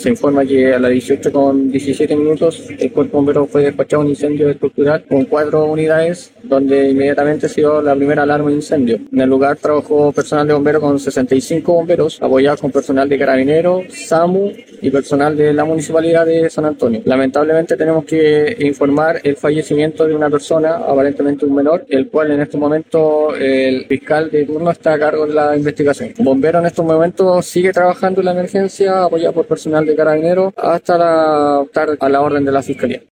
Se informa que a las 18:17 el cuerpo bombero fue despachado a un incendio estructural con 4 unidades, donde inmediatamente se dio la primera alarma de incendio. En el lugar trabajó personal de bomberos con 65 bomberos, apoyados con personal de Carabineros, SAMU y personal de la Municipalidad de San Antonio. Lamentablemente tenemos que informar el fallecimiento de una persona, aparentemente un menor, el cual en este momento el fiscal de turno está a cargo de la investigación. Bombero en estos momentos sigue trabajando en la emergencia, apoyado por personal de Carabineros, hasta estar a la orden de la Fiscalía.